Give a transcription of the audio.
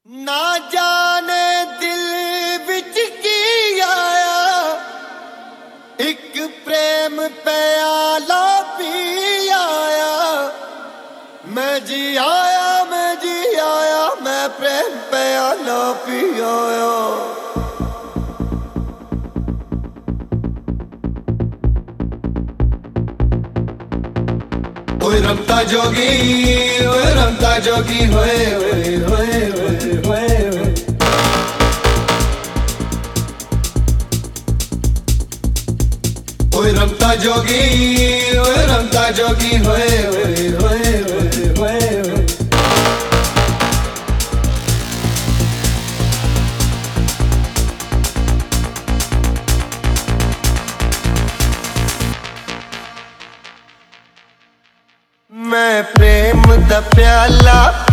ना जाने दिल विच की आया, एक प्रेम प्याला पी आया। मैं जी आया, मैं जी आया, मैं प्रेम प्याला पी आया। ओए रमता जोगी, ओए रमता जोगी, होए होए होए होए होए। ओए रमता जोगी, ओए रमता जोगी, होए होए होए होए होए। मैं प्रेम दा प्याला